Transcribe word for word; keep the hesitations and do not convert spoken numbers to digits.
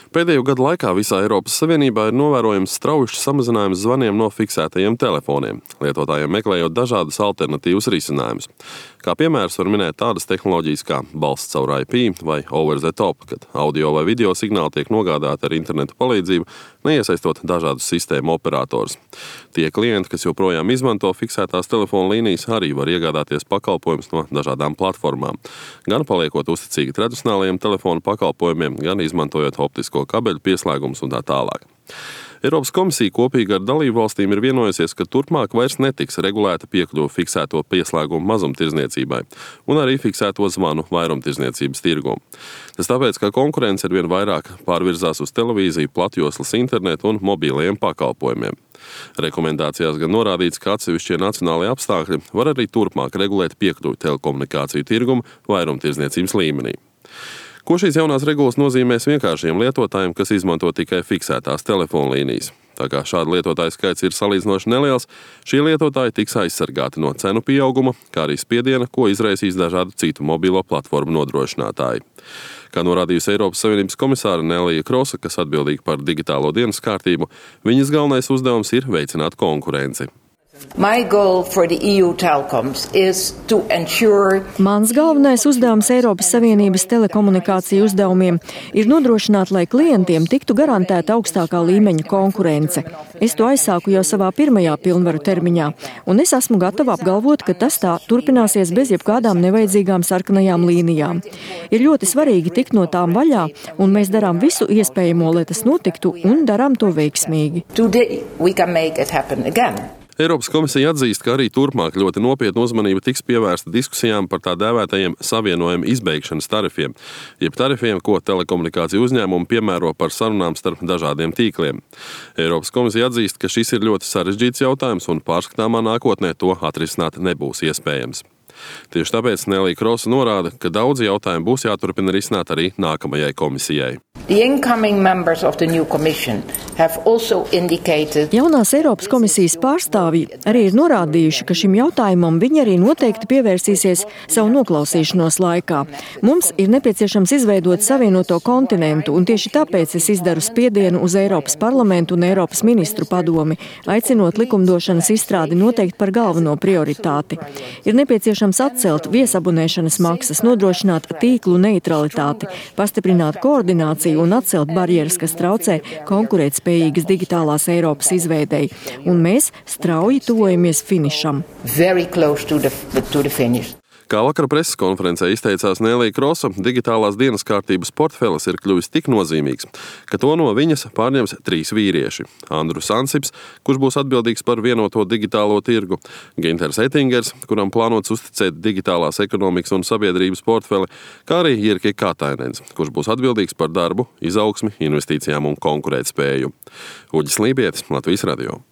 Pēdējo gadu laikā visā Eiropas Savienībā ir novērojams strauji samazinājums zvaniem no fiksētajiem telefoniem, lietotājiem meklējot dažādus alternatīvus risinājumus. Kā piemērs var minēt tādas tehnoloģijas kā balss caur I P vai over the top, kad audio vai video signāli tiek nogādāti ar internetu palīdzību, neiesaistot dažādus sistēmu operatorus. Tie klienti, kas joprojām izmanto fiksētās telefona līnijas, arī var iegādāties pakalpojumus no dažādām platformām, gan paliekot uzticīgi tradicionālajiem telefonu pakalpojumiem, gan izmantojot optisko kabeļu pieslēgumus un tā tālāk. Eiropas komisija kopīgi ar dalību valstīm ir vienojusies, ka turpmāk vairs netiks regulēta piekļuve fiksēto pieslēgumu mazumtirdzniecībai un arī fiksēto zvanu vairumtirdzniecības tirgumu. Tas tāpēc, ka konkurence arvien vairāk pārvirzās uz televīziju, platjoslas internetu un mobīlajiem pakalpojumiem. Rekomendācijās gan norādīts, ka atsevišķie nacionālie apstākļi var arī turpmāk regulēt piekļuvi telekomunikāciju tirgumu vairumtirdzniecības līmenī. Ko šīs jaunās regulas nozīmēs vienkāršiem lietotājiem, kas izmanto tikai fiksētās telefona līnijas? Tā kā šāda lietotāju skaits ir salīdzinoši neliels, šie lietotāji tiks aizsargāti no cenu pieauguma, kā arī spiediena, ko izraisīs dažādu citu mobilo platformu nodrošinātāji. Kā norādījusi Eiropas Savienības komisāre Nelija Krosa, kas atbildīga par digitālo dienas kārtību, viņas galvenais uzdevums ir veicināt konkurenci. My goal for the E U telecoms is to ensure... Mans galvenais uzdevums Eiropas Savienības telekomunikāciju uzdevumiem ir nodrošināt, lai klientiem tiktu garantēta augstākā līmeņa konkurence. Es to aizsāku jau savā pirmajā pilnvaru termiņā, un es esmu gatava apgalvot, ka tas tā turpināsies bez jebkādām nevajadzīgām sarkanajām līnijām. Ir ļoti svarīgi tikt no tām vaļā, un mēs darām visu iespējamo, lai tas notiktu, un darām to veiksmīgi. Today we can make it happen again. Eiropas komisija atzīst, ka arī turpmāk ļoti nopietna uzmanība tiks pievērsta diskusijām par tā dēvētajiem savienojumu izbeigšanas tarifiem, jeb tarifiem, ko telekomunikāciju uzņēmumi piemēro par sarunām starp dažādiem tīkliem. Eiropas komisija atzīst, ka šis ir ļoti sarežģīts jautājums un pārskatāmā nākotnē to atrisināt nebūs iespējams. Tieši tāpēc Nelija Krosa norāda, ka daudzi jautājumi būs jāturpina risināt arī nākamajai komisijai. Indicated... Jaunās Eiropas komisijas pārstāvji arī ir norādījuši, ka šim jautājumam viņi arī noteikti pievērsīsies savu noklausīšanos laikā. Mums ir nepieciešams izveidot savienoto kontinentu, un tieši tāpēc es izdaru spiedienu uz Eiropas parlamentu un Eiropas ministru padomi, aicinot likumdošanas izstrādi noteikt par galveno prioritāti. Ir nepieciešams atcelt viesabunēšanas maksas, nodrošināt tīklu neutralitāti, pastiprināt koordināciju un atcelt barjeras, kas traucē konkurētspējīgas digitālās Eiropas izveidei. Un mēs strauji tuvojamies finišam. Very close to the, to the finish. Kā vakar preses konferencē izteicās Nelija Krosa, digitālās dienas kārtības portfelis ir kļuvis tik nozīmīgs, ka to no viņas pārņems trīs vīrieši. Andrus Ansips, kurš būs atbildīgs par vienoto digitālo tirgu, Ginters Ettingers, kuram plānots uzticēt digitālās ekonomikas un sabiedrības portfeli, kā arī Jirki Katainens, kurš būs atbildīgs par darbu, izaugsmi, investīcijām un konkurētspēju. Uģis Lībietis, Latvijas radio.